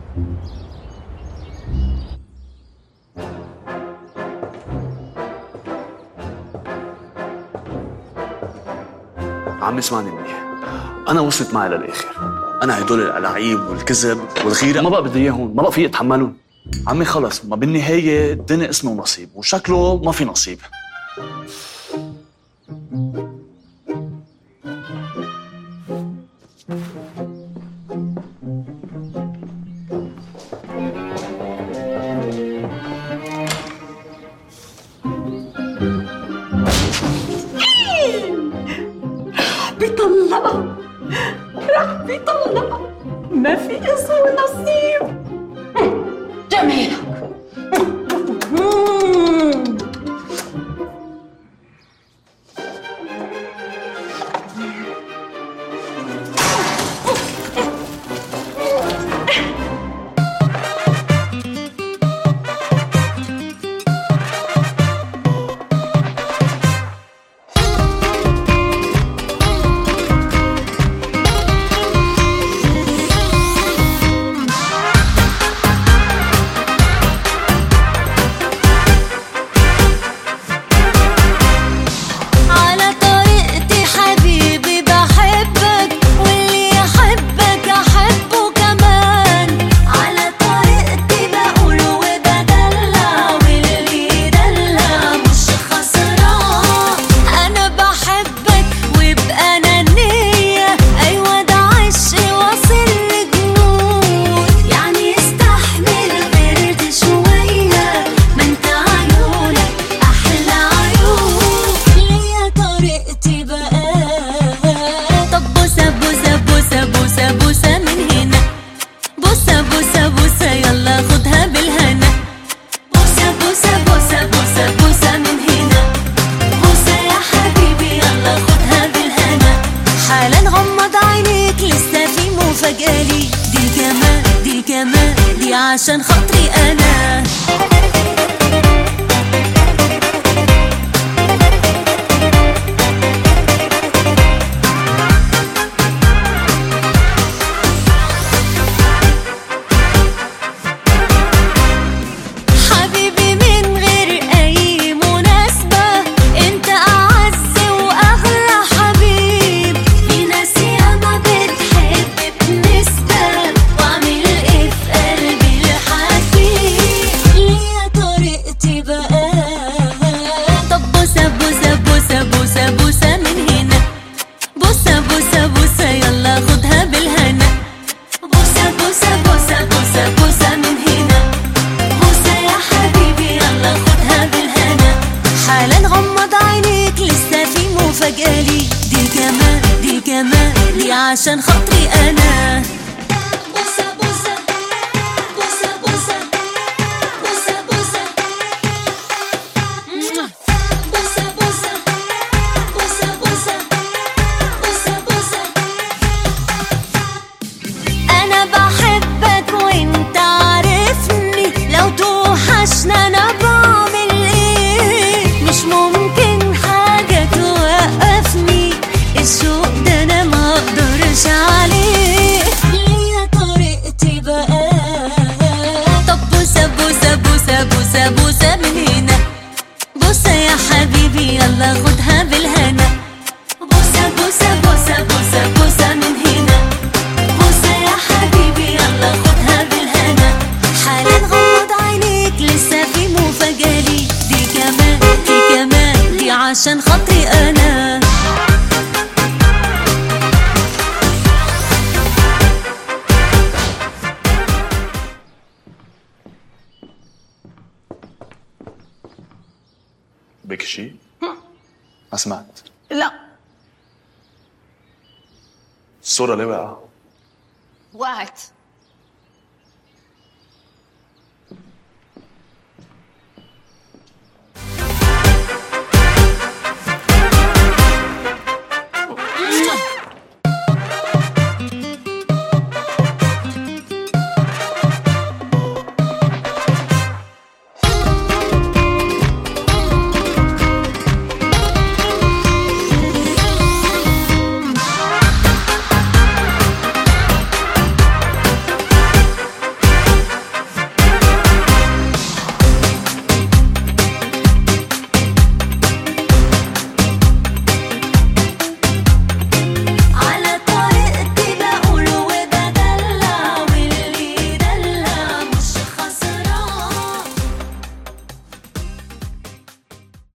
عمي اسمعني منيح، أنا وصلت معي للآخر. أنا هدول الألاعيب والكذب والغيرة ما بقى بدي إياهم، ما بقى في أتحملهم. عمي خلص، ما بالنهاية الدنيا اسمه نصيب، وشكله ما في نصيب. بيطلقها، رح بيطلقها، ما في اسمه نصيب. جميلك. عشان خاطري أنا. حبيبي من غير أي مناسبة أنت أعز وأغلى حبيب. في ناس ياما بتحب بنسبة وأعمل إيه في قلبي الحبيب. ليا طريقتي بقى. طب بوسة بوسة بوسة بوسة بوسة من هنا. بوسة بوسة بوسة يلا خدها بالهنا. بوسة بوسة بوسة بوسة بوسة من هنا. بوسة يا حبيبي يلا خدها بالهنا. حالا غمض عينيك لسه في مفاجأة لي. دي كمان دي كمان دي عشان خاطري أنا. بوسة بوسة بوسة بوسة بوسة بوسة بوسة بوسة بوسة بوسة بوسة بوسة. أنا بحبك وأنت عارفني. لو توحشنا أنا بعمل إيه. مش ممكن حاجة توقفني. الشوق ده أنا ما أقدرش عليه. ليا طريقتي بقى. طب بوسة بوسة بوسة بوسة بوسة من هنا. بوسة يا حبيبي يلا خدها بالهنا. بوسة بوسة بوسة بوسة بوسة من هنا. بوسة يا حبيبي يلا خدها بالهنا. حالا غمض عينيك لسه في مفاجأة لي. دي كمان دي كمان دي عشان خاطري أنا. بك شيء؟ ما سمعت. لا، الصورة ليه واقعة؟ وقعت.